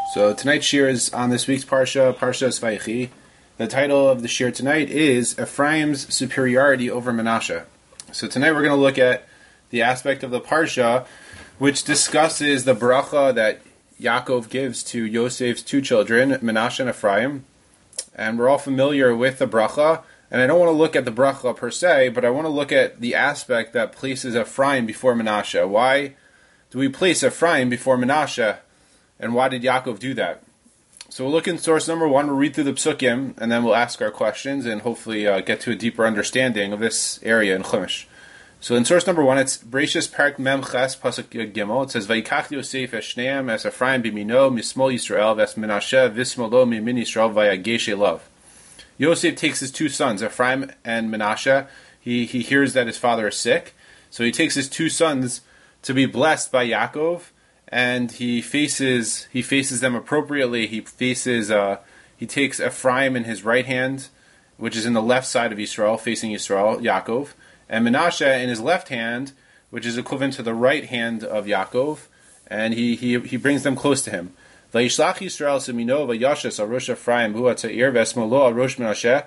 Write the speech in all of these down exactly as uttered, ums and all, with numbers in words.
So tonight's shir is on this week's parsha, Parsha Vayechi. The title of the shir tonight is Ephraim's superiority over Menashe. So tonight we're going to look at the aspect of the parsha which discusses the bracha that Yaakov gives to Yosef's two children, Menashe and Ephraim. And we're all familiar with the bracha, and I don't want to look at the bracha per se, but I want to look at the aspect that places Ephraim before Menashe. Why do we place Ephraim before Menashe? And why did Yaakov do that? So we'll look in source number one, we'll read through the psukim, and then we'll ask our questions and hopefully uh, get to a deeper understanding of this area in Chumash. So in source number one, it's Bereshis Parak Mem Ches Pasuk Gimel. It says, Vayikach Yosef es shneim es Ephraim bimino mismol Yisrael ves Menashe vismolo mimin Yisrael vayageshe love. Yosef takes his two sons, Ephraim and Menashe. He, he hears that his father is sick, so he takes his two sons to be blessed by Yaakov, and he faces he faces them appropriately. He faces uh, he takes Ephraim in his right hand, which is in the left side of Yisrael, facing Yisrael, Yaakov, and Menashe in his left hand, which is equivalent to the right hand of Yaakov, and he he, he brings them close to him. Vayishlach Yisrael semino vayashes arosh Ephraim hu atzair vesmolo arosh Menashe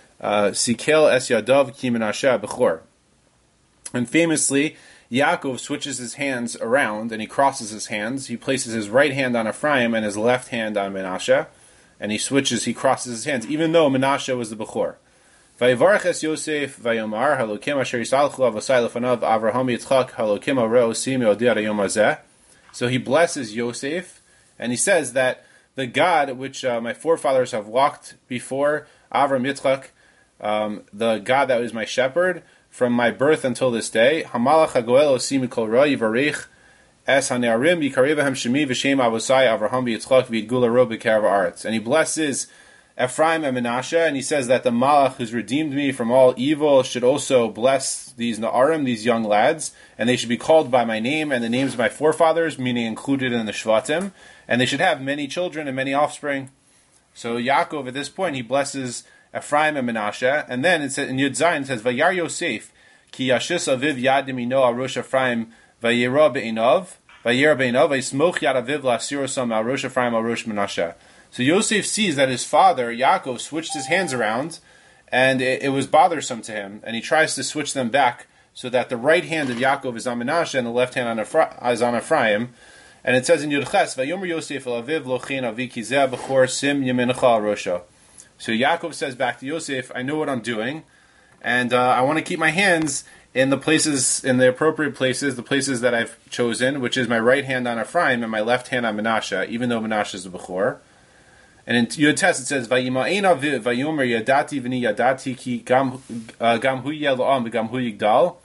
sikel es yadav ki Menashe bechor. And famously, Yaakov switches his hands around and he crosses his hands. He places his right hand on Ephraim and his left hand on Menashe, and he switches, he crosses his hands, even though Menashe was the Bechor. Vayivarach es Yosef vayomar halokim asher yisalchu avosai lefanav Avraham Yitzchak halokim areo sim yodei hayom hazeh. So he blesses Yosef, and he says that the God which uh, my forefathers have walked before, Avraham Yitzchak, um, the God that was my shepherd, from my birth until this day, Hamalach hagoel osim mikol ra yivarich es hanearim yikarevahem shemi v'shem avosai Avraham v'Yitzchak v'yidgula ro b'kerav haaretz. And he blesses Ephraim and Menashe, and he says that the Malach who's redeemed me from all evil should also bless these Na'arim, these young lads, and they should be called by my name and the names of my forefathers, meaning included in the Shvatim, and they should have many children and many offspring. So Yaakov, at this point, he blesses Ephraim and Menashe, and then it says, in Yud Zayin it says, Vayar Yosef, ki yashis aviv yad yamino arosh Ephraim, vayera be'inav, vayera be'inav, vayismoch yad aviv la'asirosam arosh Ephraim arosh Menashe. So Yosef sees that his father, Yaakov, switched his hands around, and it, it was bothersome to him, and he tries to switch them back, so that the right hand of Yaakov is on Menashe, and the left hand on Ephra- is on Ephraim. And it says in Yud Ches, Vayomer Yosef el aviv lochein avi ki zeh bechor sim yemincha arosha. So Yaakov says back to Yosef, I know what I'm doing, and uh, I want to keep my hands in the places, in the appropriate places, the places that I've chosen, which is my right hand on Ephraim and my left hand on Menashe, even though Menashe is the Bechor. And in Yud Tes it says, Vayima'ein aviv vayomer yadati v'ni yadati ki gam hu yeh lo'am v'gam hu yigdal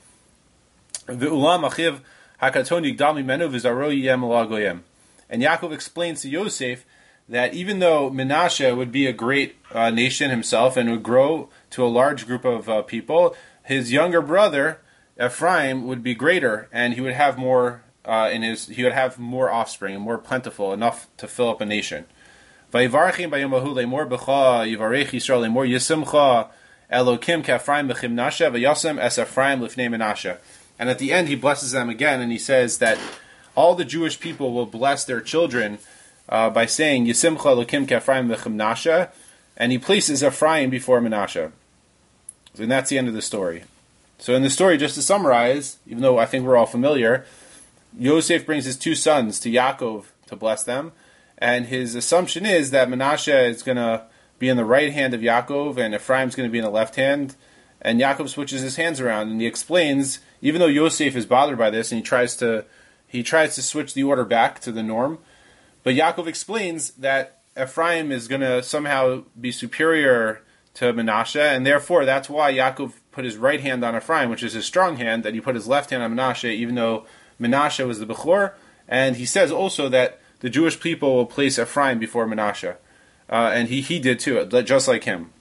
v'ulam achiv hakaton yigdal mimenu v'zaro yeh mela goyim. And Yaakov explains to Yosef that even though Menashe would be a great uh, nation himself and would grow to a large group of uh, people, his younger brother Ephraim would be greater, and he would have more uh, in his he would have more offspring and more plentiful, enough to fill up a nation. Vayivarachim bayomahu lemor b'cha yivarech Yisrael lemor yisimcha Elokim k'Ephraim b'chim Menashe v'yasem es Ephraim lifnei Menashe. And at the end he blesses them again, and he says that all the Jewish people will bless their children Uh, by saying Yisimcha Elokim k'Ephraim v'chim Menashe, and he places Ephraim before Menashe. And that's the end of the story. So in the story, just to summarize, even though I think we're all familiar, Yosef brings his two sons to Yaakov to bless them, and his assumption is that Menashe is going to be in the right hand of Yaakov, and Ephraim's going to be in the left hand, and Yaakov switches his hands around, and he explains, even though Yosef is bothered by this, and he tries to he tries to switch the order back to the norm, but Yaakov explains that Ephraim is going to somehow be superior to Menashe, and therefore that's why Yaakov put his right hand on Ephraim, which is his strong hand, and he put his left hand on Menashe, even though Menashe was the Bechor. And he says also that the Jewish people will place Ephraim before Menashe, uh, and he, he did too, just like him.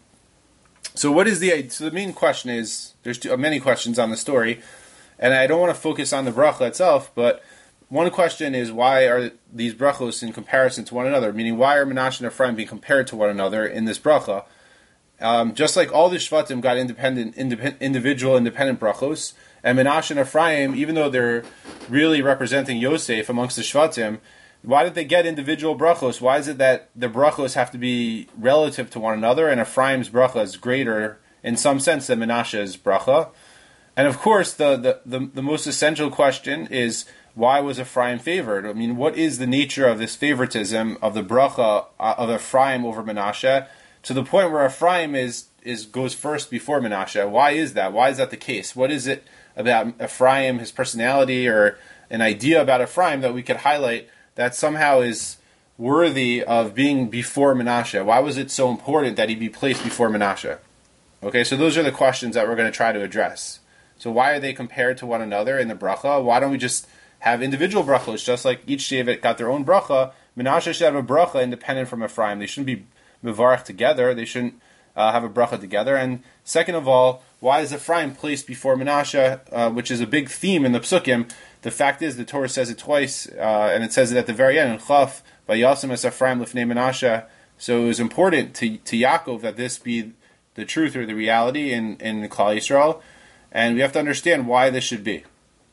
So what is the so the main question is, there's two, many questions on the story, and I don't want to focus on the bracha itself, but one question is, why are these brachos in comparison to one another? Meaning, why are Menashe and Ephraim being compared to one another in this bracha? Um, just like all the Shvatim got independent, independent, individual, independent brachos, and Menashe and Ephraim, even though they're really representing Yosef amongst the Shvatim, Why did they get individual brachos? Why is it that the brachos have to be relative to one another, and Ephraim's bracha is greater in some sense than Menashe's bracha? And of course, the, the, the, the most essential question is, why was Ephraim favored? I mean, what is the nature of this favoritism of the bracha of Ephraim over Menashe, to the point where Ephraim is, is goes first before Menashe? Why is that? Why is that the case? What is it about Ephraim, his personality, or an idea about Ephraim that we could highlight that somehow is worthy of being before Menashe? Why was it so important that he be placed before Menashe? Okay, so those are the questions that we're going to try to address. So why are they compared to one another in the bracha? Why don't we just have individual brachos, just like each Shevet got their own bracha? Menashe should have a bracha independent from Ephraim. They shouldn't be mevarach together. They shouldn't uh, have a bracha together. And second of all, why is Ephraim placed before Menashe, uh, which is a big theme in the Psukim? The fact is, the Torah says it twice, uh, and it says it at the very end, in Chaf, Vayasem es Ephraim lifnei Menashe. So it was important to, to Yaakov that this be the truth or the reality in, in Klal Yisrael, and we have to understand why this should be.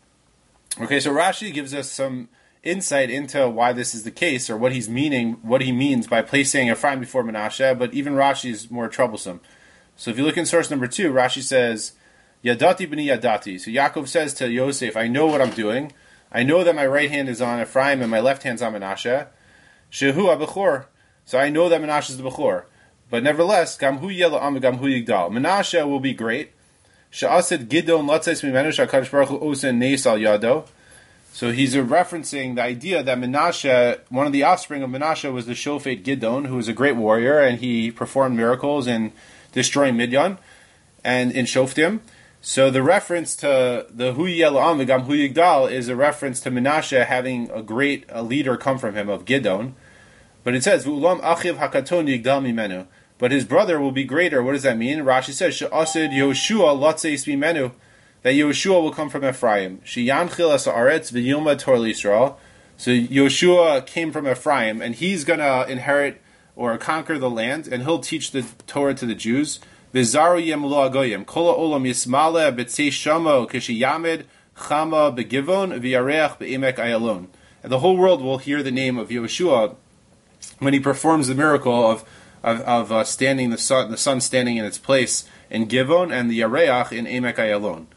Okay, so Rashi gives us some insight into why this is the case, or what he's meaning, what he means by placing Ephraim before Menashe, but even Rashi is more troublesome. So if you look in source number two, Rashi says, Yadati b'ni yadati. So Yaakov says to Yosef, I know what I'm doing. I know that my right hand is on Ephraim and my left hand's on Menashe. Shehu ha-bechor. So I know that Menashe is the Bechor. But nevertheless, Gam hu yela'am Gam hu yigdal. Menashe will be great. She'asid Gidon latzes mimenu she'HaKadosh Baruch Hu osen neis al yado. So he's referencing the idea that Menashe, one of the offspring of Menashe was the Shofet Gidon, who was a great warrior, and he performed miracles in destroying Midian and in Shoftim. So the reference to the Hu Yela'am V'Gam Hu Yigdal is a reference to Menashe having a great a leader come from him, of Gidon. But it says, V'ulam achiv hakaton yigdal mimenu. But his brother will be greater. What does that mean? Rashi says, She'asid Yehoshua latzeis mimenu. That Yehoshua will come from Ephraim. She'yanchil es haaretz v'yilma Torah Yisrael. So Yehoshua came from Ephraim, and he's going to inherit or conquer the land, and he'll teach the Torah to the Jews. V'zaru yemulu agoyim. Kol ha'olam yismale b'tzei shamo kishiyamed chama begivon v'yareach be'emek ayalon. And the whole world will hear the name of Yehoshua when he performs the miracle of of, of uh, standing the sun, the sun standing in its place in Givon, and the Yareach in Emek Ayalon.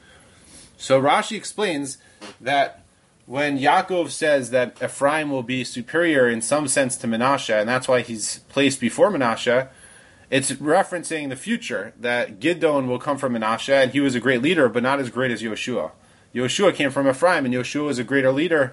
So Rashi explains that when Yaakov says that Ephraim will be superior in some sense to Menashe, and that's why he's placed before Menashe, it's referencing the future, that Gidon will come from Menashe, and he was a great leader, but not as great as Yehoshua. Yehoshua came from Ephraim, and Yehoshua was a greater leader.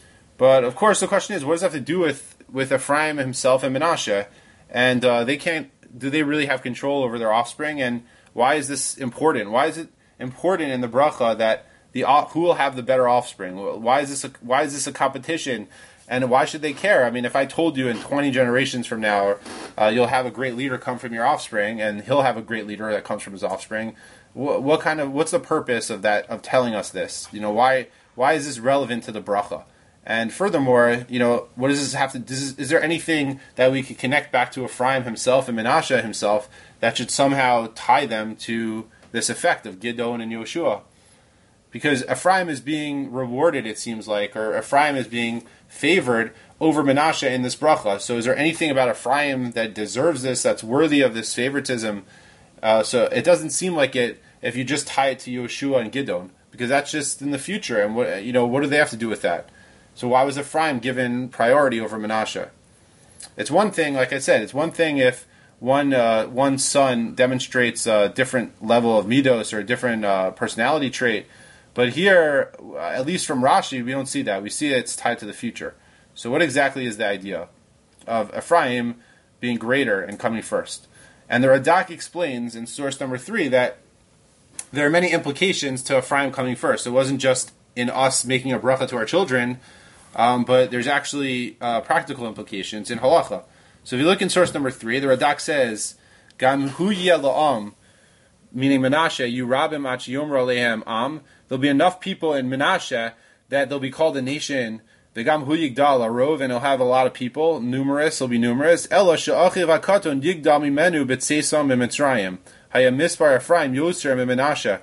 But of course, the question is, what does that have to do with, with Ephraim himself and Menashe? And uh, they can't. Do they really have control over their offspring? And why is this important? Why is it important in the bracha that the who will have the better offspring? Why is this? A, why is this a competition? And why should they care? I mean, if I told you in twenty generations from now, uh, you'll have a great leader come from your offspring, and he'll have a great leader that comes from his offspring, what, what kind of? What's the purpose of that? Of telling us this? You know, why? Why is this relevant to the bracha? And furthermore, you know, what does this have to? Is, is there anything that we could connect back to Ephraim himself and Menashe himself that should somehow tie them to this effect of Gidon and Yehoshua? Because Ephraim is being rewarded, it seems like, or Ephraim is being favored over Menashe in this bracha. So, is there anything about Ephraim that deserves this, that's worthy of this favoritism? Uh, so, it doesn't seem like it if you just tie it to Yehoshua and Gidon, because that's just in the future. And what you know, what do they have to do with that? So why was Ephraim given priority over Menashe? It's one thing, like I said, it's one thing if one uh, one son demonstrates a different level of midos or a different uh, personality trait. But here, at least from Rashi, we don't see that. We see it's tied to the future. So what exactly is the idea of Ephraim being greater and coming first? And the Radak explains in source number three that there are many implications to Ephraim coming first. It wasn't just in us making a bracha to our children, Um, but there's actually uh, practical implications in halacha. So if you look in source number three, the Radak says, "Gam hu la'am," meaning Menashe, "you rabim ach yomra lehem am." There'll be enough people in Menashe that they'll be called a nation. V'gam hu yigdal arov, and he'll have a lot of people, numerous. He'll be numerous. Ela she'achiv hakaton yigdal mimenu b'tseisam b'mitzrayim. Hayam mispar Ephraim yoser Menashe.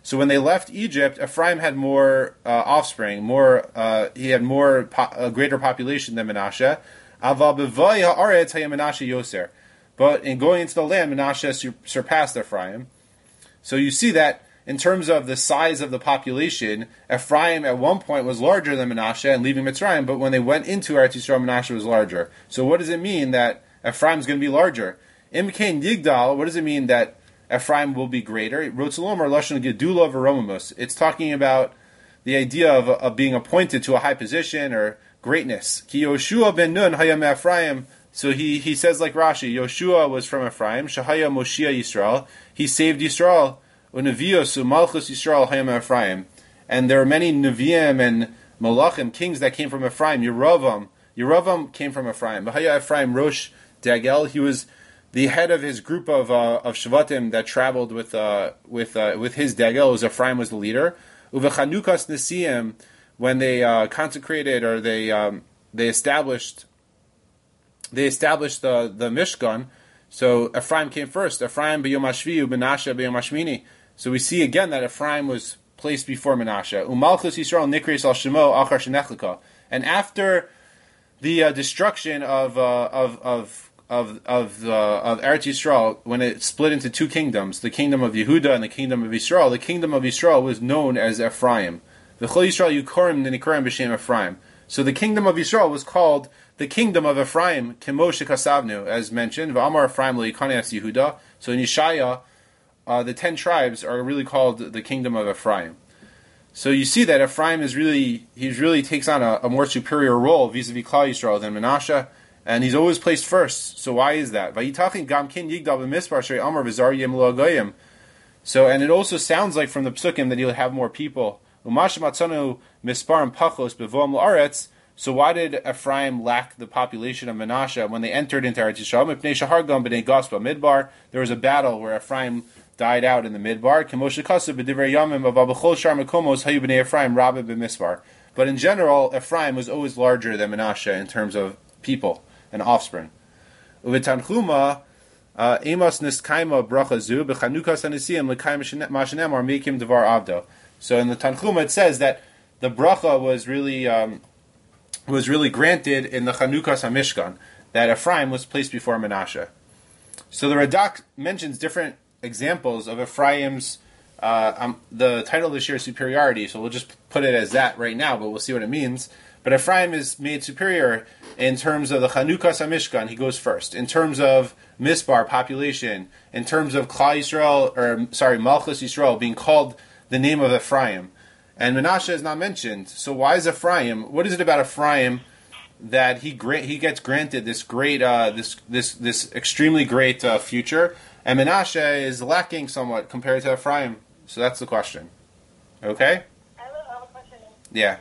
So when they left Egypt, Ephraim had more uh, offspring, more uh, he had more po- a greater population than Menashe. Aval b'vay ha'aretz haya Menashe yoser. But in going into the land, Menashe sur- surpassed Ephraim. So you see that in terms of the size of the population, Ephraim at one point was larger than Menashe and leaving Mitzrayim, but when they went into Eretz Yisrael, Menashe was larger. So what does it mean that Ephraim is going to be larger? Imkain Yigdal, what does it mean that Ephraim will be greater? Rotzalom or Lashon Gedula v'Romamus. It's talking about the idea of, of being appointed to a high position or greatness. Ki Yoshua ben Nun hayam Ephraim. So he, he says like Rashi, Yoshua was from Ephraim, Shahaya Moshia Yisrael. He saved Yisrael. Unevios Malchus Yisrael hayam Ephraim. And there are many Nevi'im and Malachim, kings that came from Ephraim. Yeravam. Yeravam came from Ephraim. Bahaya Ephraim Rosh Dagel. He was the head of his group of uh, of Shvatim that traveled with uh, with uh, with his Dagel. Was Ephraim was the leader. Uvechanukas Nesiim, when they uh, consecrated or they um, they established they established the the Mishkan. So Ephraim came first. Ephraim b'yom hashvi u'Menashe b'yom hashmini. So we see again that Ephraim was placed before Menashe. Umalchus Yisrael nikris al shemo achar shenechlika. And after the uh, destruction of uh, of of of of uh, of Eretz Yisrael, when it split into two kingdoms, the kingdom of Yehuda and the kingdom of Yisrael, the kingdom of Yisrael was known as Ephraim. V'chol Yisrael yukorim nikorim b'shem Ephraim. So the kingdom of Yisrael was called the kingdom of Ephraim, Kemo shekasavnu, as mentioned. V'amar Ephraim le'ikaneas Yehuda. So in Yeshaya, uh, the ten tribes are really called the kingdom of Ephraim. So you see that Ephraim is really he really takes on a, a more superior role vis-a-vis Klal Yisrael than Menashe. And he's always placed first. So why is that? So, and it also sounds like from the psukim that he'll have more people. So why did Ephraim lack the population of Menashe when they entered into Eretz Yisrael? There was a battle where Ephraim died out in the Midbar. But in general, Ephraim was always larger than Menashe in terms of people and offspring. Uvitanchuma, Amos niskaima bracha zu bechanukas anisiim lekaim mashanem or mekim devar avdo. So in the Tanchuma it says that the bracha was really um, was really granted in the Chanukas HaMishkan, that Ephraim was placed before Menashe. So the Radak mentions different examples of Ephraim's uh, um, the title of this year's superiority. So we'll just put it as that right now, but we'll see what it means. But Ephraim is made superior in terms of the Chanukas HaMishkan, he goes first. In terms of Misbar, population. In terms of Klal Yisrael, or sorry, Malchus Yisrael, being called the name of Ephraim. And Menashe is not mentioned. So why is Ephraim, what is it about Ephraim that he gra- he gets granted this great, uh, this this this extremely great uh, future, and Menashe is lacking somewhat compared to Ephraim? So that's the question. Okay? I have a, I have a question. Yeah.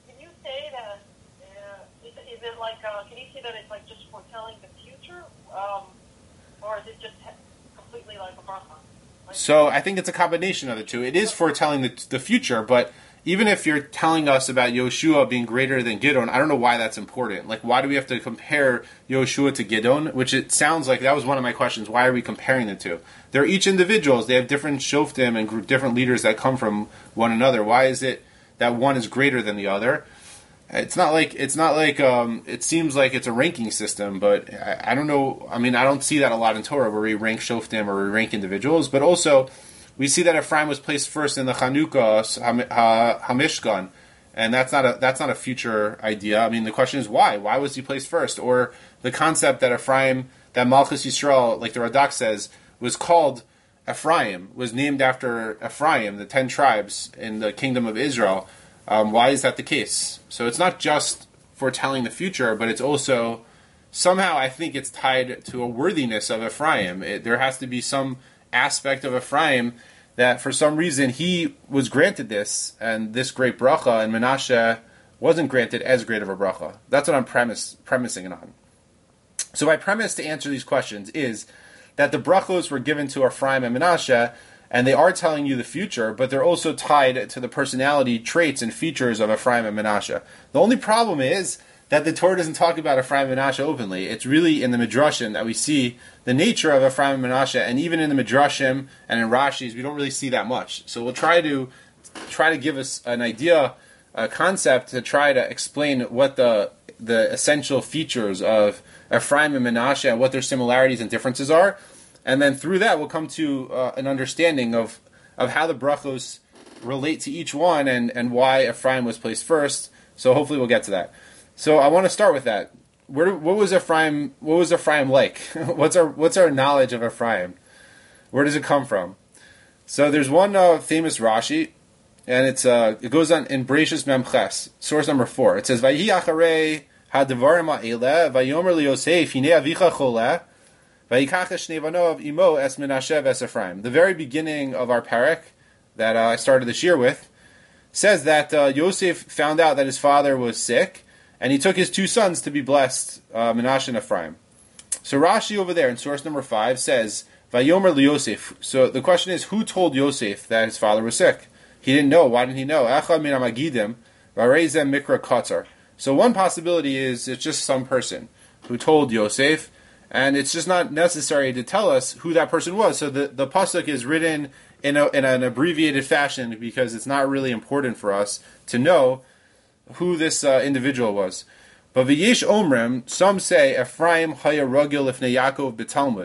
Like, uh, can you see that it's like just foretelling the future, um, or is it just completely like a bracha? Like, so I think it's a combination of the two. It is foretelling the, the future, but even if you're telling us about Yoshua being greater than Gidon, I don't know why that's important. Like, why do we have to compare Yoshua to Gidon? Which it sounds like that was one of my questions. Why are we comparing the two? They're each individuals. They have different shoftim and group, different leaders that come from one another. Why is it that one is greater than the other? It's not like it's not like um, it seems like it's a ranking system, but I, I don't know. I mean, I don't see that a lot in Torah where we rank shoftim or we rank individuals. But also, we see that Ephraim was placed first in the Chanukah Hamishkan, and that's not a that's not a future idea. I mean, the question is why? Why was he placed first? Or the concept that Ephraim, that Malchus Yisrael, like the Radak says, was called Ephraim, was named after Ephraim, the ten tribes in the kingdom of Israel. Um, why is that the case? So it's not just foretelling the future, but it's also somehow I think it's tied to a worthiness of Ephraim. It, there has to be some aspect of Ephraim that for some reason he was granted this and this great bracha, and Menashe wasn't granted as great of a bracha. That's what I'm premise, premising it on. So my premise to answer these questions is that the brachos were given to Ephraim and Menashe, and they are telling you the future, but they're also tied to the personality traits and features of Ephraim and Menashe. The only problem is that the Torah doesn't talk about Ephraim and Menashe openly. It's really in the Midrashim that we see the nature of Ephraim and Menashe, and even in the Midrashim and in Rashi's, we don't really see that much. So we'll try to try to give us an idea, a concept, to try to explain what the the essential features of Ephraim and Menashe and what their similarities and differences are, and then through that we'll come to uh, an understanding of of how the brachos relate to each one and, and why Ephraim was placed first. So hopefully we'll get to that. So I want to start with that. Where, what was Ephraim? What was Ephraim like? what's our What's our knowledge of Ephraim? Where does it come from? So there's one uh, famous Rashi, and it's uh, it goes on in Bereshis Memches, source number four. It says, "Vayihi acharei hadvarim ha'eleh, vayomer liYosef, hinei avicha choleh, vayikach shnei banov imo es Menashe v'es Ephraim." The very beginning of our parak that uh, I started this year with says that uh, Yosef found out that his father was sick, and he took his two sons to be blessed, uh, Menashe and Ephraim. So Rashi over there in source number five says, Vayomer liYosef. So the question is, who told Yosef that his father was sick? He didn't know. Why didn't he know? Echad min hamagidim, v'areizem mikra katzar. So one possibility is it's just some person who told Yosef, and it's just not necessary to tell us who that person was. So the, the pasuk is written in, a, in an abbreviated fashion because it's not really important for us to know who this uh, individual was. But v'yesh omrim, some say Ephraim haya ragil lifnei Yaakov b'Talmud.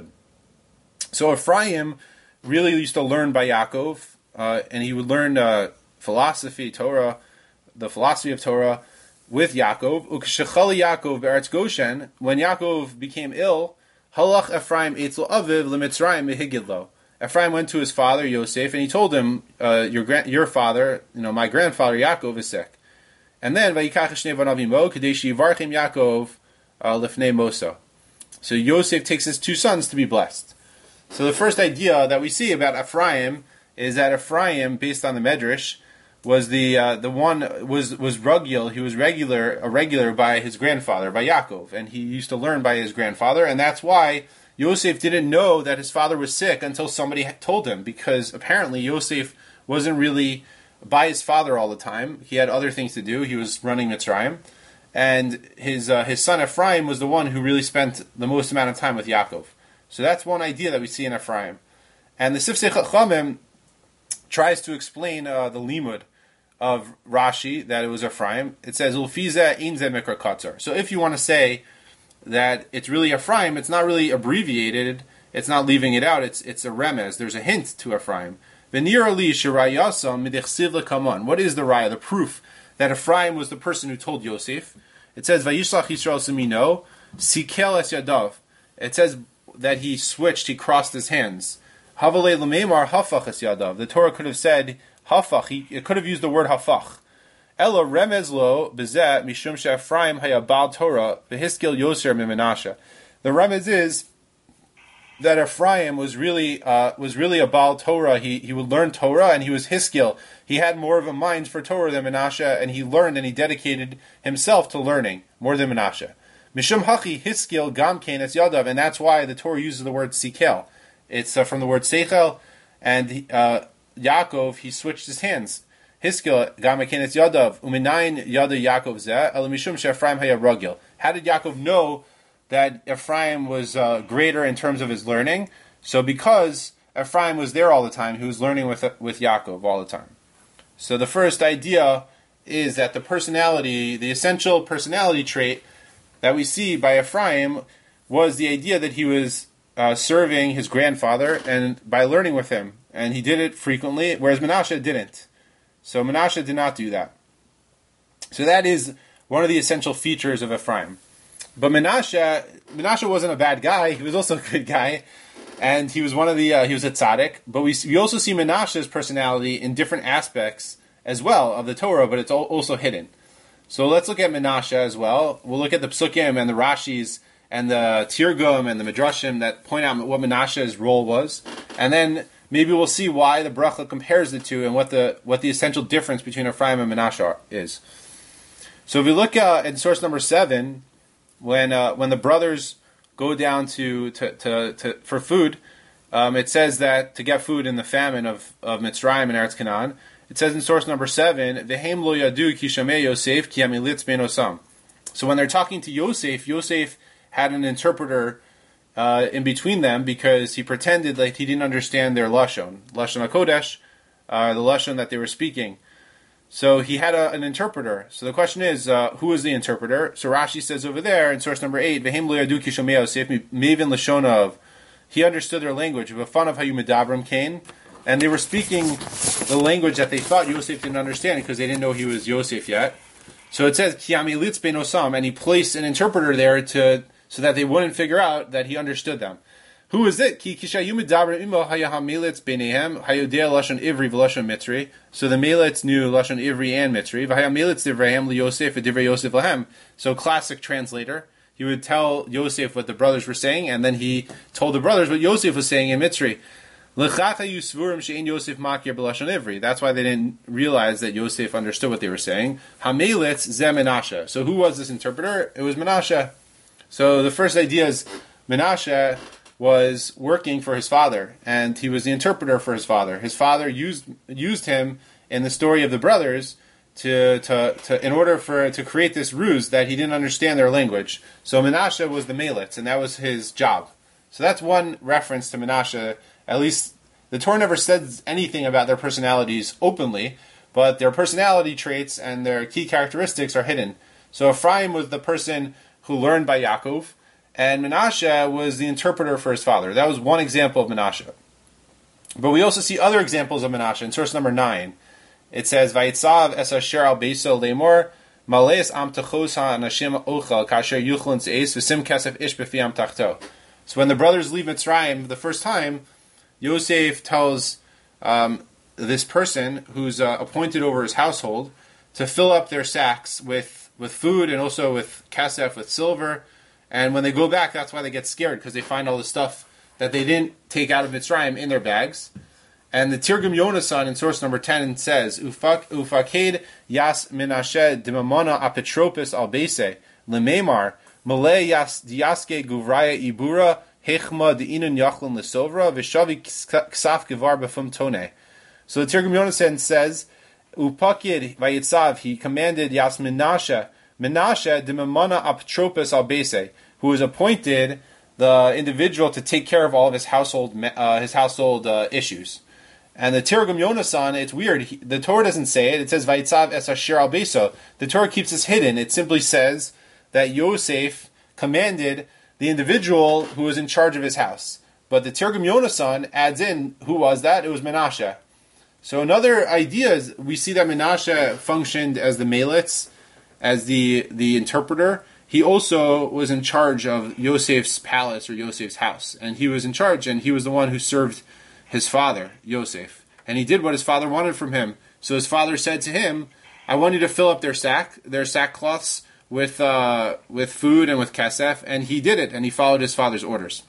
So Ephraim really used to learn by Yaakov, uh, and he would learn uh, philosophy, Torah, the philosophy of Torah with Yaakov. Ukshechali Yaakov be'eretz Goshen, when Yaakov became ill, halach Ephraim etzel aviv lemitzrayim mehigidlo. Ephraim went to his father Yosef, and he told him, uh, "Your gran- your father, you know, my grandfather Yaakov is sick." And then vayikach shnei banav imo kadei sheyivarchem Yaakov lifnei Mosa. So Yosef takes his two sons to be blessed. So the first idea that we see about Ephraim is that Ephraim, based on the Medrash, was the uh, the one was was rugil. He was regular a regular by his grandfather, by Yaakov, and he used to learn by his grandfather, and that's why Yosef didn't know that his father was sick until somebody told him, because apparently Yosef wasn't really by his father all the time. He had other things to do. He was running Mitzrayim, and his uh, his son Ephraim was the one who really spent the most amount of time with Yaakov. So that's one idea that we see in Ephraim. And the Sifsei Chachamim tries to explain uh, the limud of Rashi, that it was Ephraim. It says, Ulfiza inze mikra katzar. So if you want to say that it's really Ephraim, it's not really abbreviated, it's not leaving it out, it's it's a remez, there's a hint to Ephraim. V'nir ali shirayasam midechsiv lekaman. What is the raya, the proof that Ephraim was the person who told Yosef? It says, Vayishlach Yisrael semino, sikel es yadav. It says that he switched, he crossed his hands. Havalei l'meimar hafach es yadav. The Torah could have said hafach. He, it could have used the word hafach. Ela remez lo bezeh mishum she'Ephraim haya bal Torah v'hiskel yoser mimenashe. The remez is that Ephraim was really uh, was really a bal Torah. He he would learn Torah, and he was hiskil. He had more of a mind for Torah than Menashe, and he learned and he dedicated himself to learning more than Menashe. Mishum hachi hiskil gam kein es yadav, and that's why the Torah uses the word sikel. It's uh, from the word seichel, and uh, Yaakov, he switched his hands. Hiskil gam kein es yadav uminayin yada Yaakov zeh el mishum she'Ephraim haya ragil. How did Yaakov know that Ephraim was uh, greater in terms of his learning? So because Ephraim was there all the time, he was learning with with Yaakov all the time. So the first idea is that the personality, the essential personality trait that we see by Ephraim was the idea that he was uh, serving his grandfather and by learning with him. And he did it frequently, whereas Menashe didn't. So Menashe did not do that. So that is one of the essential features of Ephraim. But Menashe, Menashe wasn't a bad guy. He was also a good guy. And he was one of the, uh, he was a tzaddik. But we we also see Menashe's personality in different aspects as well of the Torah, but it's also hidden. So let's look at Menashe as well. We'll look at the Psukim and the Rashis and the Tirgum and the Midrashim that point out what Menashe's role was. And then maybe we'll see why the Bracha compares the two and what the what the essential difference between Ephraim and Menashe is. So if we look uh, at source number seven, when uh, when the brothers go down to, to, to, to for food, um, it says that to get food in the famine of, of Mitzrayim and Eretz Canaan, it says in source number seven, V'heim lo yadu ki shamei Yosef ki hamilitz ben osam. So when they're talking to Yosef, Yosef had an interpreter uh, in between them because he pretended like he didn't understand their Lashon, Lashon HaKodesh, uh, the Lashon that they were speaking. So he had a, an interpreter. So the question is, uh, who is the interpreter? So Rashi says over there in source number eight, V'hem lo yadu ki shomei Yosef mevin lashonah. He understood their language. V'fanav hayu medabram kain. And they were speaking the language that they thought Yosef didn't understand because they didn't know he was Yosef yet. So it says, Ki amilitz ben osam, and he placed an interpreter there to so that they wouldn't figure out that he understood them. Who is it? Ki kishayu medabram imo haya hamilitz benehem hayodea lashon ivri v'lashon mitri. So the Melitz knew lashon ivri and mitri. V'haya militz divrehem liyosef v'divrei Yosef lahem. So classic translator. He would tell Yosef what the brothers were saying, and then he told the brothers what Yosef was saying in mitri. That's why they didn't realize that Yosef understood what they were saying. Hamelitz ze Menashe. So who was this interpreter? It was Menashe. So the first idea is Menashe was working for his father, and he was the interpreter for his father. His father used used him in the story of the brothers to to, to in order for to create this ruse that he didn't understand their language. So Menashe was the Melitz, and that was his job. So that's one reference to Menashe. At least the Torah never says anything about their personalities openly, but their personality traits and their key characteristics are hidden. So Ephraim was the person who learned by Yaakov, and Menashe was the interpreter for his father. That was one example of Menashe. But we also see other examples of Menashe. In source number nine, it says, Vayitzav es asher al beiso lemor, maleis am tachos ha'anashim ochel, kasher yuchlin se'es, v'sim kesef ish b'fi am tachto. So when the brothers leave Mitzrayim the first time, Yosef tells um, this person who's uh, appointed over his household to fill up their sacks with, with food and also with kasef, with silver. And when they go back, that's why they get scared, because they find all the stuff that they didn't take out of Mitzrayim in their bags. And the Tirgum Yonasan in source number ten says, Ufaked yas Menashe dimamona apetropis al beise lememar malay yas diaske guvraya ibura hechma diinun yachlin lesovra v'shavi ksaf gevar b'fum tone. So the Tirgum Yonasan says, Upakid vayitzav, he commanded yas Menashe Menashe dimamana apetropis al beise, who was appointed the individual to take care of all of his household uh, his household uh, issues. And the Tirgum Yonasan, it's weird. He, the Torah doesn't say it. It says Vayitzav es asher al beso. The Torah keeps this hidden. It simply says that Yosef commanded the individual who was in charge of his house. But the Tirgum Yonasan adds in, who was that? It was Menashe. So another idea is we see that Menashe functioned as the Melitz, as the the interpreter. He also was in charge of Yosef's palace or Yosef's house. And he was in charge, and he was the one who served his father, Yosef. And he did what his father wanted from him. So his father said to him, I want you to fill up their sack, their sackcloths with uh, with food and with kasef. And he did it, and he followed his father's orders.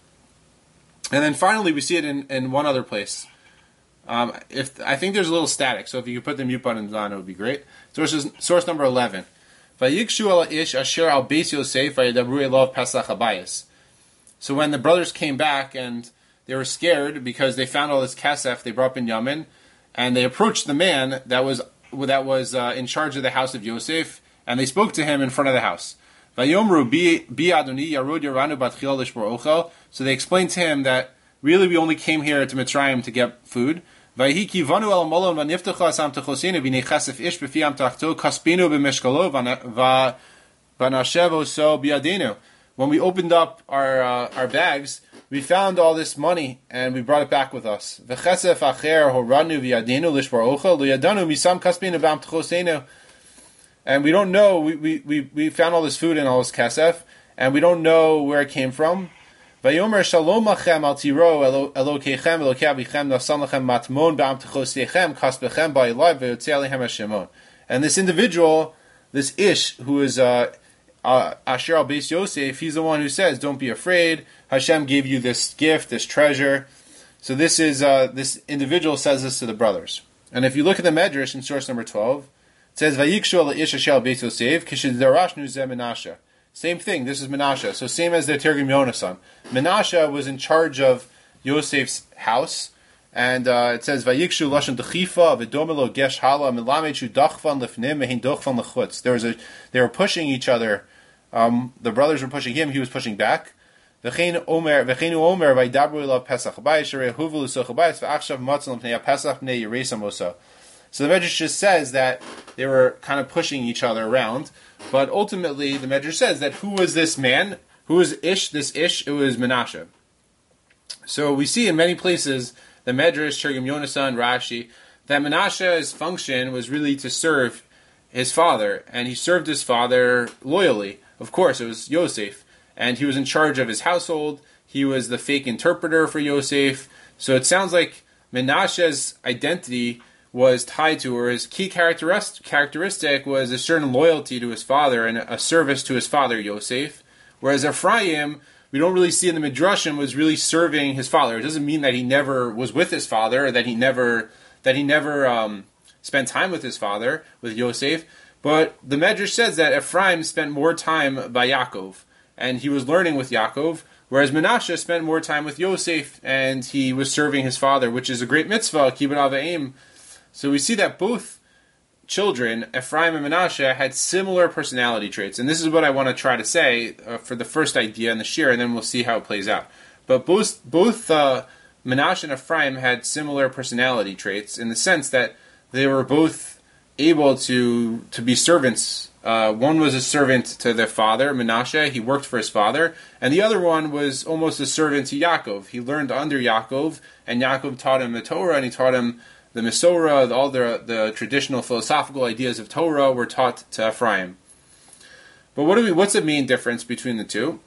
And then finally we see it in, in one other place. Um, if I think there's a little static, so if you could put the mute button on, it would be great. Source, source number eleven. Vayikshu al ish asher al beis Yosef vayidabru elav Pesach habayis. So when the brothers came back and they were scared because they found all this kasef they brought Binyamin, and they approached the man that was that was uh, in charge of the house of Yosef, and they spoke to him in front of the house. Vayomru bi adoni yarod yaranu batchil lishmor ochel. So they explained to him that really we only came here to Mitzrayim to get food. Vayhi vanu el molon vaniftacha asam techosinu b'nei chasef ish b'fiam tachto kaspinu b'meshkalo vanashevo so biadenu. When we opened up our uh, our bags, we found all this money and we brought it back with us. V'chesef acher horanu v'yadenu lishmor ochel liyadanu misam kaspinu b'am techosinu. And we don't know. We, we we we found all this food and all this kasef, and we don't know where it came from. Vayomer shalom lachem al tiro elokechem elokei avichem nasan lachem matmon b'am techosechem kaspechem ba'ilai v'yotzei aleichem hashemon. And this individual, this ish, who is uh, uh, Asher al Beis Yosef, he's the one who says, "Don't be afraid. Hashem gave you this gift, this treasure." So this is uh, this individual says this to the brothers. And if you look at the Medrash in source number twelve, it says, "Vayikshu al ish Asher al Beis Yosef kishidarashnu ze Menashe." Same thing, this is Menashe. So same as the Tirgum Yonasan. Menashe was in charge of Yosef's house. And uh, it says, Vayikshu lashon dechifa v'domelo gesh hala milamechu dachvan lefnim mehin dochvan lechutz. There was a, they were pushing each other Um, the brothers were pushing him; he was pushing back. V'chein omer, v'cheinu omer, v'yidabru elav Pesach Habayis, sherei huvu l'soch habayis, v'achshav matzon l'pnei Pesach pnei Yeresa Mosa. So the Medrash just says that they were kind of pushing each other around, but ultimately the Medrash says that who was this man? Who was Ish? This Ish? It was Menashe. So we see in many places, the Medrash, Targum Yonasah, and Rashi, that Menashe's function was really to serve his father, and he served his father loyally. Of course, it was Yosef, and he was in charge of his household. He was the fake interpreter for Yosef. So it sounds like Menashe's identity was tied to, or his key characteristic was a certain loyalty to his father and a service to his father, Yosef. Whereas Ephraim, we don't really see in the Midrashim, was really serving his father. It doesn't mean that he never was with his father, or that he never that he never um, spent time with his father, with Yosef. But the Medrash says that Ephraim spent more time by Yaakov, and he was learning with Yaakov, whereas Menashe spent more time with Yosef, and he was serving his father, which is a great mitzvah, kibbud av v'em. So we see that both children, Ephraim and Menashe, had similar personality traits. And this is what I want to try to say uh, for the first idea in the shir, and then we'll see how it plays out. But both both uh, Menashe and Ephraim had similar personality traits in the sense that they were both able to to be servants. Uh, one was a servant to their father, Menashe. He worked for his father. And the other one was almost a servant to Yaakov. He learned under Yaakov, and Yaakov taught him the Torah, and he taught him the Mesorah, all the, the traditional philosophical ideas of Torah were taught to Ephraim. But what do we? What's the main difference between the two?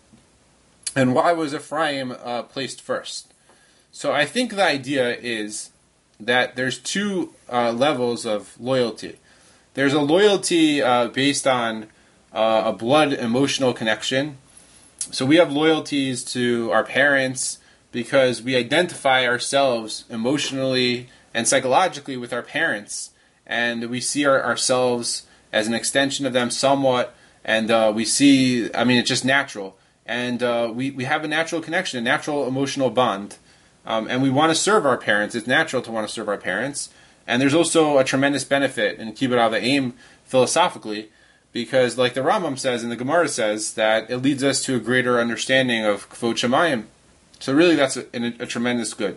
And why was Ephraim uh, placed first? So I think the idea is that there's two uh, levels of loyalty. There's a loyalty uh, based on uh, a blood emotional connection. So we have loyalties to our parents because we identify ourselves emotionally and psychologically with our parents, and we see our, ourselves as an extension of them somewhat, and uh, we see, I mean, it's just natural, and uh, we, we have a natural connection, a natural emotional bond, um, and we want to serve our parents. It's natural to want to serve our parents, and there's also a tremendous benefit in kibbud av v'em philosophically, because like the Rambam says and the Gemara says, that it leads us to a greater understanding of kvod shamayim. So really that's a, a, a tremendous good.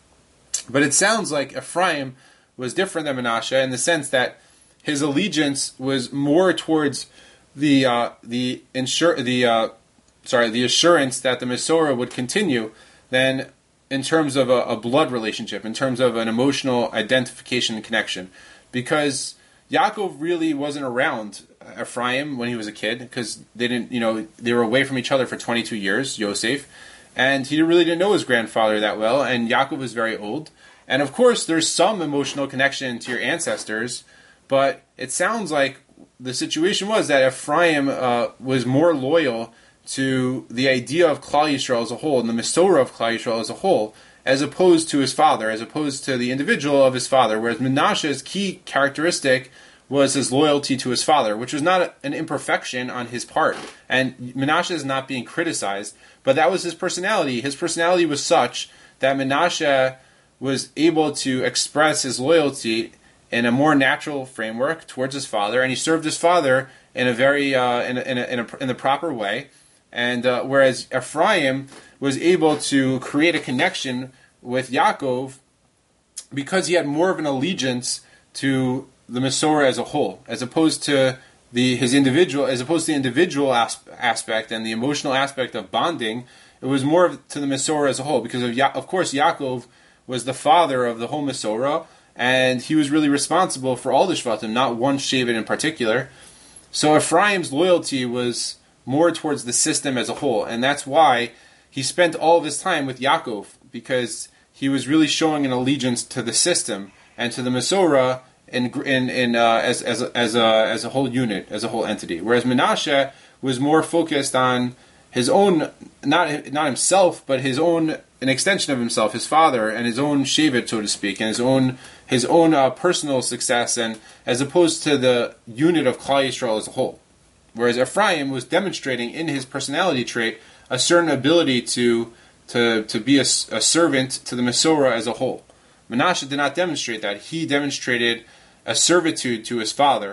But it sounds like Ephraim was different than Menashe in the sense that his allegiance was more towards the uh, the insur- the uh, sorry the assurance that the Mesorah would continue than in terms of a, a blood relationship, in terms of an emotional identification and connection, because Yaakov really wasn't around Ephraim when he was a kid because they didn't you know they were away from each other for twenty-two years, Yosef. And he really didn't know his grandfather that well, and Yaakov was very old. And of course, there's some emotional connection to your ancestors, but it sounds like the situation was that Ephraim uh, was more loyal to the idea of Klal Yisrael as a whole, and the Mesorah of Klal Yisrael as a whole, as opposed to his father, as opposed to the individual of his father, whereas Menashe's key characteristic was his loyalty to his father, which was not an imperfection on his part. And Menashe is not being criticized, but that was his personality. His personality was such that Menashe was able to express his loyalty in a more natural framework towards his father, and he served his father in a very uh, in, a, in, a, in, a, in the proper way. And uh, whereas Ephraim was able to create a connection with Yaakov because he had more of an allegiance to the Mesorah as a whole, as opposed to the his individual, as opposed to the individual as, aspect and the emotional aspect of bonding. It was more of, to the Mesorah as a whole, because of, ya- of course Yaakov was the father of the whole Mesorah, and he was really responsible for all the Shvatim, not one Shevet in particular. So Ephraim's loyalty was more towards the system as a whole, and that's why he spent all of his time with Yaakov, because he was really showing an allegiance to the system and to the Mesorah in in, in uh, as as a, as a as a whole unit, as a whole entity. Whereas Menashe was more focused on his own, not not himself, but his own, an extension of himself, his father, and his own shevet, so to speak, and his own his own uh, personal success, and as opposed to the unit of Klal Yisrael as a whole. Whereas Ephraim was demonstrating in his personality trait a certain ability to to to be a, a servant to the Mesorah as a whole. Menashe did not demonstrate that. He demonstrated a servitude to his father,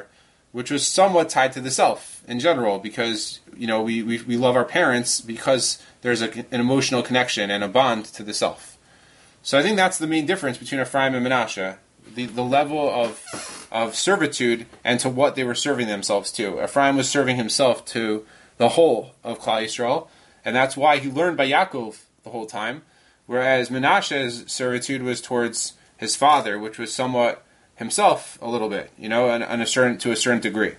which was somewhat tied to the self in general, because you know we, we, we love our parents because there's a, an emotional connection and a bond to the self. So I think that's the main difference between Ephraim and Menashe, the, the level of of servitude and to what they were serving themselves to. Ephraim was serving himself to the whole of Klal Yisrael, and that's why he learned by Yaakov the whole time, whereas Menashe's servitude was towards his father, which was somewhat himself a little bit, you know, and, and a certain to a certain degree.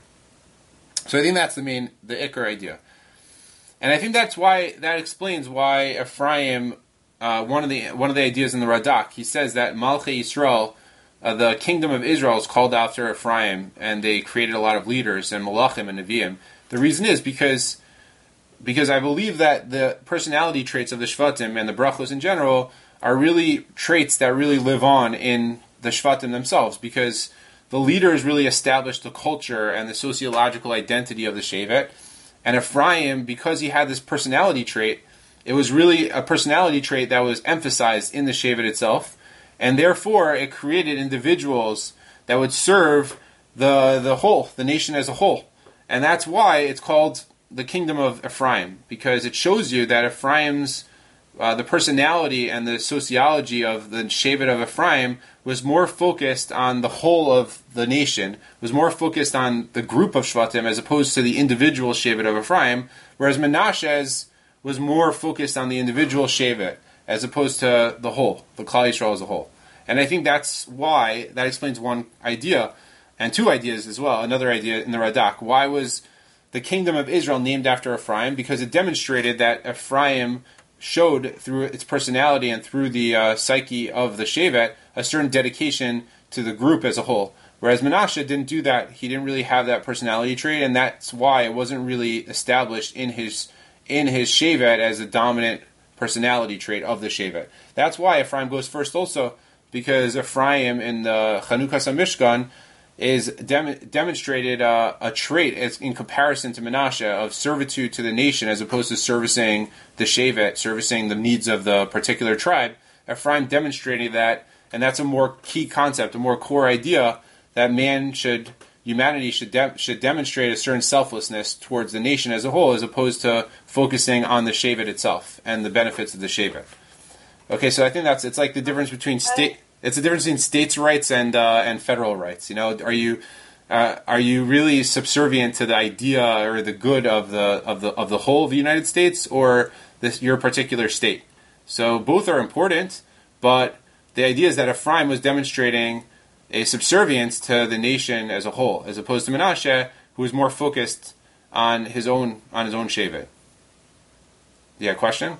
So I think that's the main, the Iker idea, and I think that's why that explains why Ephraim, uh, one of the one of the ideas in the Radak, he says that Malchei Yisrael, uh, the kingdom of Israel, is called after Ephraim, and they created a lot of leaders and Malachim and Nevi'im. The reason is because because I believe that the personality traits of the Shvatim and the Brachos in general are really traits that really live on in the Shvatim themselves, because the leaders really established the culture and the sociological identity of the Shevet. And Ephraim, because he had this personality trait, it was really a personality trait that was emphasized in the Shevet itself, and therefore it created individuals that would serve the the whole, the nation as a whole. And that's why it's called the kingdom of Ephraim, because it shows you that Ephraim's Uh, the personality and the sociology of the Shevet of Ephraim was more focused on the whole of the nation, was more focused on the group of Shvatim as opposed to the individual Shevet of Ephraim, whereas Menashe's was more focused on the individual Shevet as opposed to the whole, the Klal Yisrael as a whole. And I think that's why, that explains one idea, and two ideas as well, another idea in the Radak. Why was the kingdom of Israel named after Ephraim? Because it demonstrated that Ephraim showed through its personality and through the uh, psyche of the Shevet a certain dedication to the group as a whole. Whereas Menashe didn't do that. He didn't really have that personality trait, and that's why it wasn't really established in his in his Shevet as a dominant personality trait of the Shevet. That's why Ephraim goes first also, because Ephraim in the Chanukas HaMishkan is dem- demonstrated uh, a trait as, in comparison to Menashe of servitude to the nation as opposed to servicing the Shevet, servicing the needs of the particular tribe. Ephraim demonstrated that, and that's a more key concept, a more core idea, that man should, humanity should de- should demonstrate a certain selflessness towards the nation as a whole, as opposed to focusing on the Shevet itself and the benefits of the Shevet. Okay, so I think that's, it's like the difference between state... It's the difference between states' rights and uh, and federal rights. You know, are you uh, are you really subservient to the idea or the good of the of the of the whole of the United States, or this your particular state? So both are important, but the idea is that Ephraim was demonstrating a subservience to the nation as a whole, as opposed to Menashe, who was more focused on his own on his own Shevet. Yeah, question?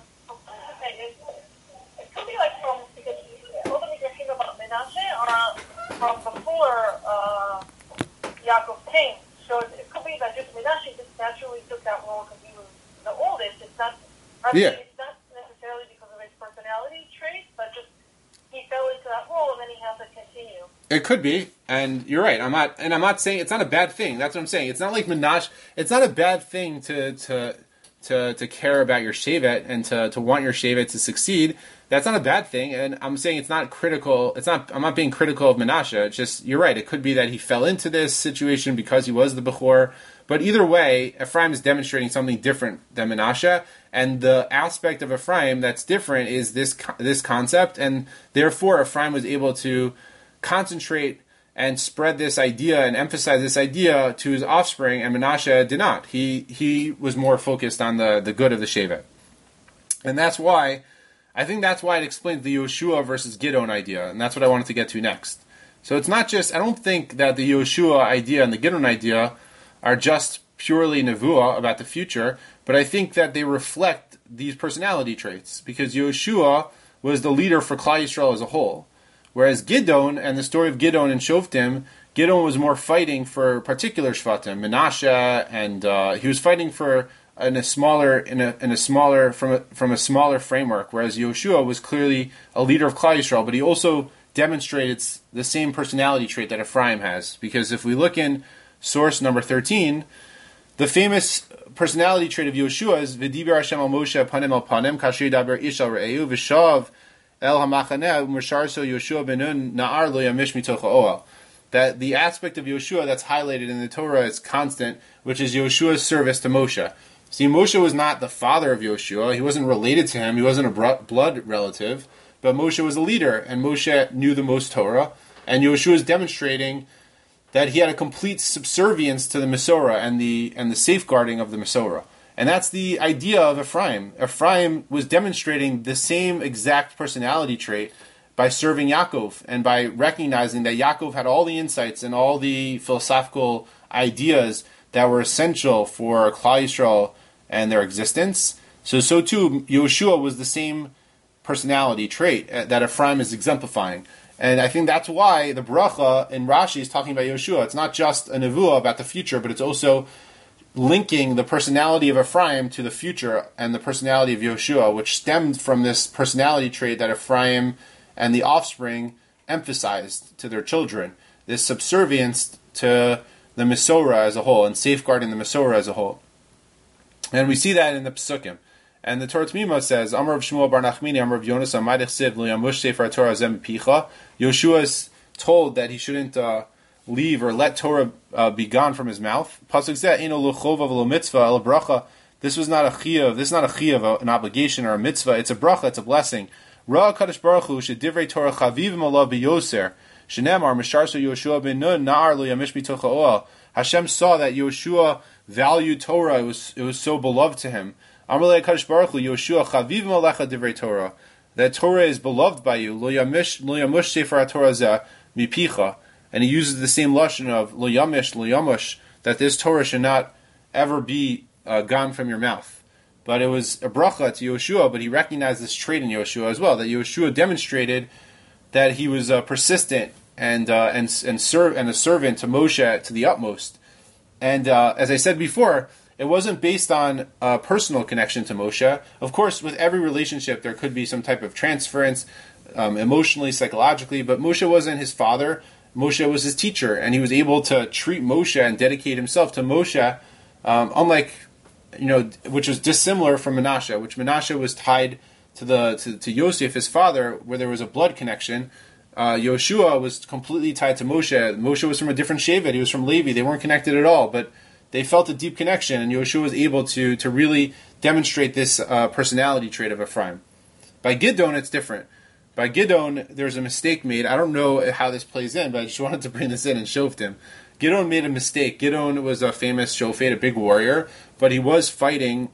From before uh, Yaakov came, so it could be that just Menashe just naturally took that role because he was the oldest. It's not, I mean, yeah. It's not necessarily because of his personality trait, but just he fell into that role and then he has to continue. It could be, and you're right. I'm not, and I'm not saying it's not a bad thing. That's what I'm saying. It's not like Menashe. It's not a bad thing to to to to care about your Shevet and to to want your Shevet to succeed. That's not a bad thing, and I'm saying it's not critical. It's not. I'm not being critical of Menashe. It's just, you're right. It could be that he fell into this situation because he was the Bechor. But either way, Ephraim is demonstrating something different than Menashe, and the aspect of Ephraim that's different is this this concept, and therefore Ephraim was able to concentrate and spread this idea and emphasize this idea to his offspring, and Menashe did not. He he was more focused on the, the good of the Shevet, and that's why. I think that's why it explains the Yoshua versus Gidon idea, and that's what I wanted to get to next. So it's not just, I don't think that the Yoshua idea and the Gidon idea are just purely nevuah about the future, but I think that they reflect these personality traits, because Yoshua was the leader for Klal Yisrael as a whole, whereas Gidon and the story of Gidon and Shoftim, Gidon was more fighting for particular Shvatim, Menashe, and uh, he was fighting for in a smaller in a in a smaller from a from a smaller framework, whereas Yoshua was clearly a leader of Klal Yisrael, but he also demonstrated the same personality trait that Ephraim has. Because if we look in source number thirteen, the famous personality trait of Yoshua is V'diber Hashem al Moshe panim al panim kasher daber ish al re'eu v'shav el hamachaneh u'mersharso Yoshua ben Nun na'ar lo yamish mitoch ha'oel. that the aspect of Yoshua that's highlighted in the Torah is constant, which is Yoshua's service to Moshe. See, Moshe was not the father of Yoshua. He wasn't related to him. He wasn't a blood relative. But Moshe was a leader, and Moshe knew the most Torah. And Yoshua is demonstrating that he had a complete subservience to the Mesorah and the and the safeguarding of the Mesorah. And that's the idea of Ephraim. Ephraim was demonstrating the same exact personality trait by serving Yaakov and by recognizing that Yaakov had all the insights and all the philosophical ideas that were essential for Klal Yisrael and their existence. So, so too, Yoshua was the same personality trait that Ephraim is exemplifying. And I think that's why the bracha in Rashi is talking about Yoshua. It's not just a nevuah about the future, but it's also linking the personality of Ephraim to the future and the personality of Yoshua, which stemmed from this personality trait that Ephraim and the offspring emphasized to their children, this subservience to the Mesorah as a whole and safeguarding the Mesorah as a whole. And we see that in the Pesukim. And the Torah T'mima says, Amar of Shmuel bar Nachmini, Amar of Yonas, Amadich Siv, Lo Yamush Sefer Torah Zem Picha. Yoshua is told that he shouldn't uh, leave or let Torah uh, be gone from his mouth. Pasuk Zeh, Eino lo chova v'lo mitzvah, el bracha. This was not a chiyuv, this is not a chiyuv, an obligation or a mitzvah. It's a bracha, it's a blessing. Ra Kadosh Baruch Hu, shedivrei Torah chavivim alav biyoser. Shenemar, Misharso Yoshua ben Nun, Na'ar lo yamish mitocha oel. Hashem saw that Yoshua valued Torah, it was, it was so beloved to him. Amalei Kadosh Baruch Hu, Yoshua chavivim alecha divrei Torah. That Torah is beloved by you. Lo yamish, lo yamush sefer Torah zeh mipicha. And he uses the same lashon of lo yamish, lo yamush, that this Torah should not ever be uh, gone from your mouth. But it was a bracha to Yoshua, but he recognized this trait in Yoshua as well, that Yoshua demonstrated that he was uh, persistent and uh, and and serve and a servant to Moshe to the utmost. And uh, as I said before, it wasn't based on a personal connection to Moshe. Of course, with every relationship, there could be some type of transference, um, emotionally, psychologically, but Moshe wasn't his father. Moshe was his teacher, and he was able to treat Moshe and dedicate himself to Moshe, um, unlike, you know, which was dissimilar from Menashe, which Menashe was tied to the to, to Yosef, his father, where there was a blood connection. Uh, Yoshua was completely tied to Moshe. Moshe was from a different Shevet. He was from Levi. They weren't connected at all, but they felt a deep connection, and Yoshua was able to to really demonstrate this uh, personality trait of Ephraim. By Gidon, it's different. By Gidon, there's a mistake made. I don't know how this plays in, but I just wanted to bring this in and shofet him. Gidon made a mistake. Gidon was a famous shofet, a big warrior, but he was fighting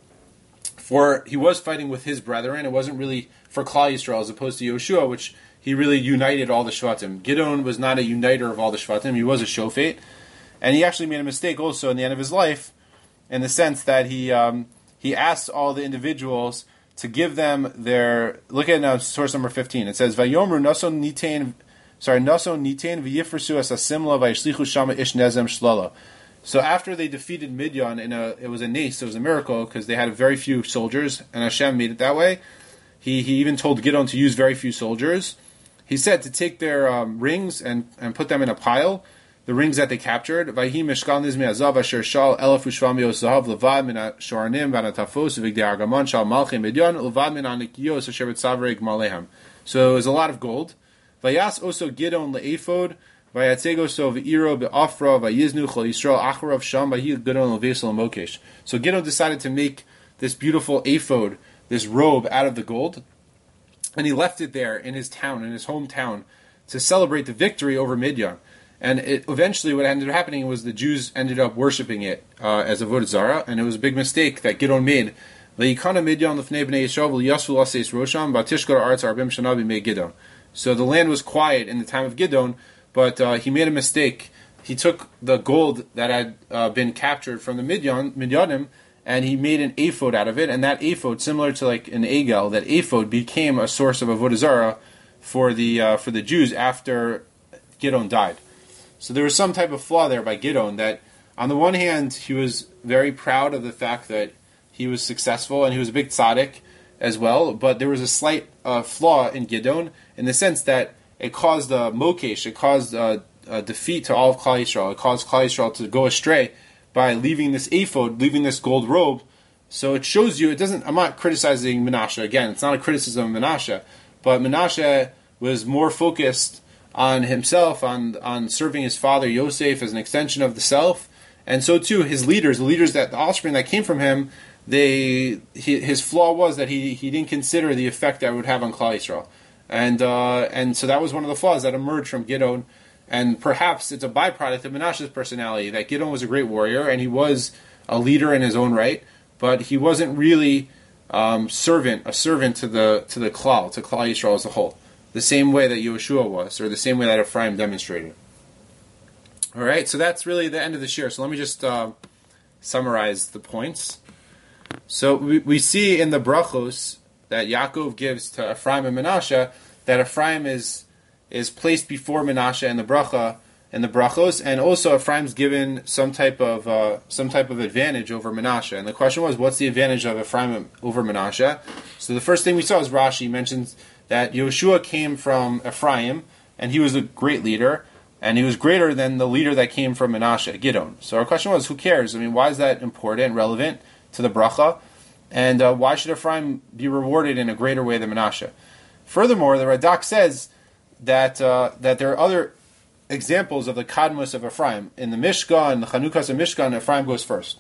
for he was fighting with his brethren. It wasn't really for Klal Yisrael as opposed to Yoshua, which he really united all the Shvatim. Gidon was not a uniter of all the Shvatim. He was a shofet. And he actually made a mistake also in the end of his life, in the sense that he um, he asked all the individuals to give them their. Look at now, source number fifteen. It says, "Vayomru nason nitain, sorry, nason nitain v'yifresu es asimla v'yishlichu shama ish nezem shlala." So after they defeated Midian, in a it was a nace, it was a miracle because they had very few soldiers, and Hashem made it that way. He he even told Gidon to use very few soldiers. He said to take their um, rings and and put them in a pile. The rings that they captured, Vayhi Mishkal Nizmi Azav Asher Shal Elef Ushvam Yosahav Levad Min Shoranim Vanatafos Vigdei Argaman Shal Malchei Midyan Levad Min Anikiyos Asher B'Tzavrei Gmalehem. So it was a lot of gold. Vayas also Gidon LeEphod Vayatzego So V'Iro Be'Afra Vayiznu Chol Yisrael Acharav Sham Vayhi Gidon LeVesel Mokesh. So Gidon decided to make this beautiful ephod, this robe, out of the gold, and he left it there in his town, in his hometown, to celebrate the victory over Midian. And it, eventually what ended up happening was the Jews ended up worshipping it uh, as Avodah Zarah, and it was a big mistake that Gidon made. So the land was quiet in the time of Gidon, but uh, he made a mistake. He took the gold that had uh, been captured from the Midian, Midianim, and he made an ephod out of it, and that ephod, similar to like an egel, that ephod became a source of Avodah Zarah for the, uh, for the Jews after Gidon died. So there was some type of flaw there by Gidon that, on the one hand, he was very proud of the fact that he was successful, and he was a big tzaddik as well, but there was a slight uh, flaw in Gidon in the sense that it caused a mokesh, it caused a, a defeat to all of Klal Yisrael. It caused Klal Yisrael to go astray by leaving this ephod, leaving this gold robe. So it shows you, it doesn't, I'm not criticizing Menashe, again, it's not a criticism of Menashe, but Menashe was more focused on himself, on on serving his father Yosef as an extension of the self, and so too his leaders, the leaders that the offspring that came from him, they he, his flaw was that he he didn't consider the effect that it would have on Klal Yisrael, and uh, and so that was one of the flaws that emerged from Gidon, and perhaps it's a byproduct of Menashe's personality that Gidon was a great warrior and he was a leader in his own right, but he wasn't really um, servant a servant to the to the Klal to Klal Yisrael as a whole, the same way that Yehoshua was, or the same way that Ephraim demonstrated. All right, so that's really the end of the shir. So let me just uh, summarize the points. So we, we see in the brachos that Yaakov gives to Ephraim and Menashe that Ephraim is is placed before Menashe in the bracha and the brachos, and also Ephraim's given some type of uh, some type of advantage over Menashe. And the question was, what's the advantage of Ephraim over Menashe? So the first thing we saw is Rashi mentions that Yehoshua came from Ephraim, and he was a great leader, and he was greater than the leader that came from Menashe, Gidon. So our question was, who cares? I mean, why is that important and relevant to the bracha? And uh, why should Ephraim be rewarded in a greater way than Menashe? Furthermore, the Radak says that uh, that there are other examples of the kadmus of Ephraim. In the Mishkan, the Chanukas and Mishkan, Ephraim goes first.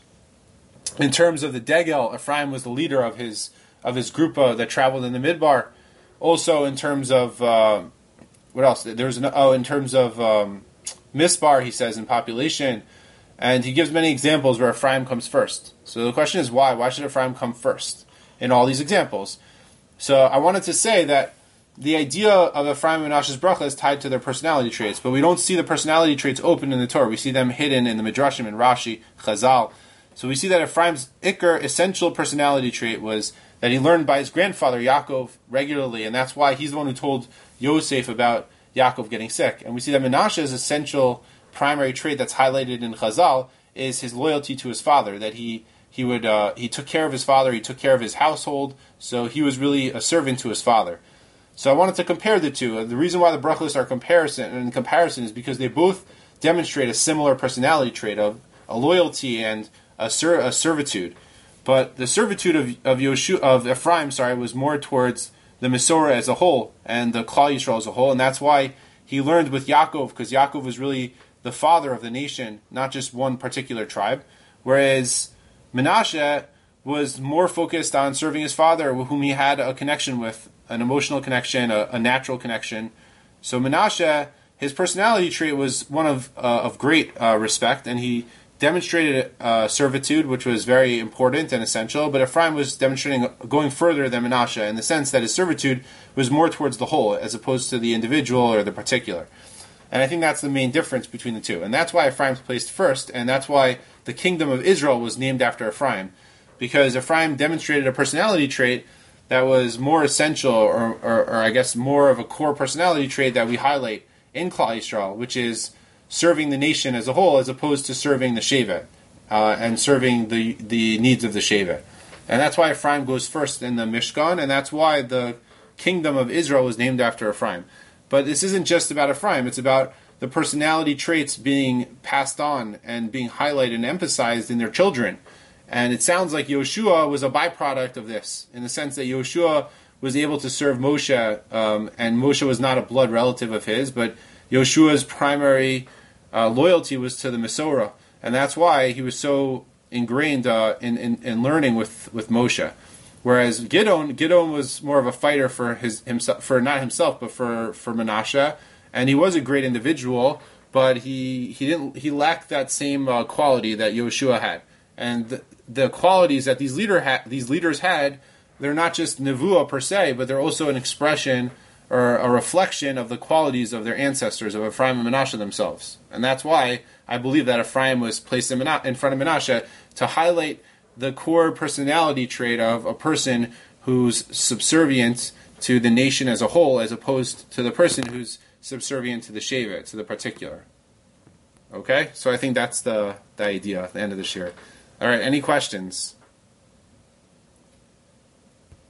In terms of the Degel, Ephraim was the leader of his of his group uh, that traveled in the Midbar. Also, in terms of uh, what else? There's an, oh, in terms of um, Misbar, he says in population, and he gives many examples where Ephraim comes first. So the question is why? Why should Ephraim come first in all these examples? So I wanted to say that the idea of Ephraim and Menashe's bracha is tied to their personality traits, but we don't see the personality traits open in the Torah. We see them hidden in the Midrashim and Rashi, Chazal. So we see that Ephraim's ikar, essential personality trait, was that he learned by his grandfather Yaakov regularly, and that's why he's the one who told Yosef about Yaakov getting sick. And we see that Menashe's essential primary trait that's highlighted in Chazal is his loyalty to his father, that he he would uh, he took care of his father, he took care of his household, so he was really a servant to his father. So I wanted to compare the two. The reason why the brachos are comparison and in comparison is because they both demonstrate a similar personality trait of a loyalty and a, ser- a servitude. But the servitude of of, Yoshu, of Ephraim, sorry, was more towards the Mesorah as a whole and the Klal Yisrael as a whole, and that's why he learned with Yaakov, because Yaakov was really the father of the nation, not just one particular tribe. Whereas Menashe was more focused on serving his father, whom he had a connection with, an emotional connection, a, a natural connection. So Menashe, his personality trait was one of uh, of great uh, respect, and he demonstrated uh, servitude, which was very important and essential. But Ephraim was demonstrating going further than Menashe in the sense that his servitude was more towards the whole as opposed to the individual or the particular. And I think that's the main difference between the two. And that's why Ephraim's placed first, and that's why the kingdom of Israel was named after Ephraim. Because Ephraim demonstrated a personality trait that was more essential, or, or, or I guess more of a core personality trait that we highlight in Klal Yisrael, which is serving the nation as a whole as opposed to serving the Shevet, uh, and serving the, the needs of the Shevet. And that's why Ephraim goes first in the Mishkan, and that's why the kingdom of Israel was named after Ephraim. But this isn't just about Ephraim, it's about the personality traits being passed on and being highlighted and emphasized in their children. And it sounds like Yehoshua was a byproduct of this, in the sense that Yehoshua was able to serve Moshe, um, and Moshe was not a blood relative of his, but Yehoshua's primary uh, loyalty was to the Mesorah, and that's why he was so ingrained uh, in, in, in learning with, with Moshe. Whereas Gidon, Gidon was more of a fighter for his himself, for not himself, but for, for Menashe, and he was a great individual, but he he didn't he lacked that same uh, quality that Yehoshua had. And the, the qualities that these leader ha- these leaders had, they're not just nevuah per se, but they're also an expression or a reflection of the qualities of their ancestors, of Ephraim and Menashe themselves. And that's why I believe that Ephraim was placed in, Mena- in front of Menashe to highlight the core personality trait of a person who's subservient to the nation as a whole, as opposed to the person who's subservient to the Shevet, to the particular. Okay? So I think that's the, the idea at the end of the shir. All right, any questions?